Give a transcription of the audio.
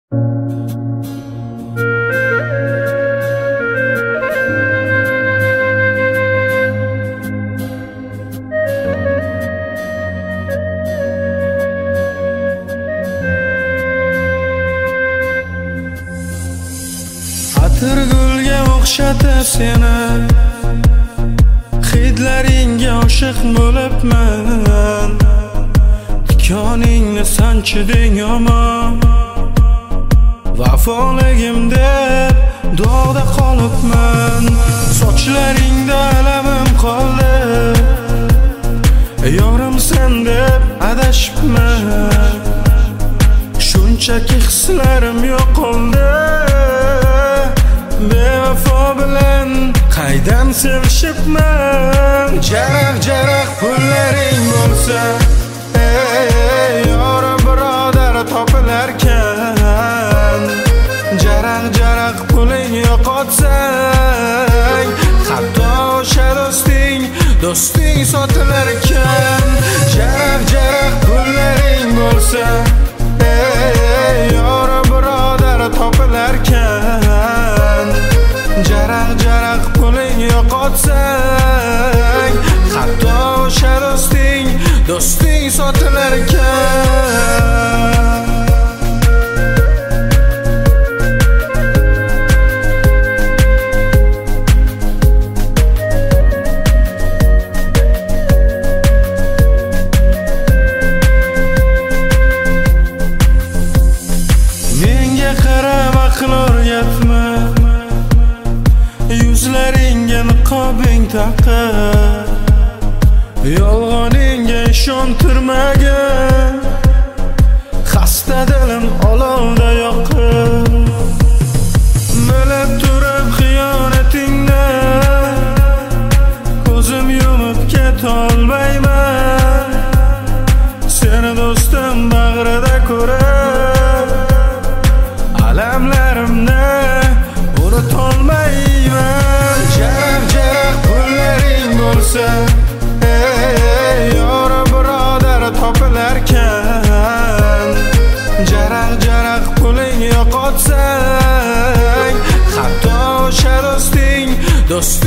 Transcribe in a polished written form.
Atirgulga o'xshatib seni hidlaringga oshiq bo'libman. Tikoningni sanchiding yomon, vafoligim deb dog'da qolibman. Sochlaringda alamim qoldi, yorimsan deb adashibman. Shunchaki hislarim yo'qoldi, bevafo bilan qaydan sevishibman. Jaraq pullaring bo'lsa, ey yora birodar topilarkan. Jaraq puling yo'qotsang, hatto o'sha do'sting sotilarkan. Jaraq pullaring bo'lsa, ey yora birodar topilarkan. Jaraq puling yo'qotsang, hatto o'sha do'sting sotilarkan. Menga qarab aql o'rgatma, yuzlaringga niqobing taqib, yolg'oningga ishontirmagan. Xasta dilim olovda yoqib, bilib turib xiyonatingni ko'zim yumib ketolmayman. Seni do'stim bag'rida ko'rib, alamlarimni unutolmayman. Jaraq pullaring bo'lsa, ey yora birodar topilarkan. Jaraq puling yo'qotsang, hatto o'sha do'sting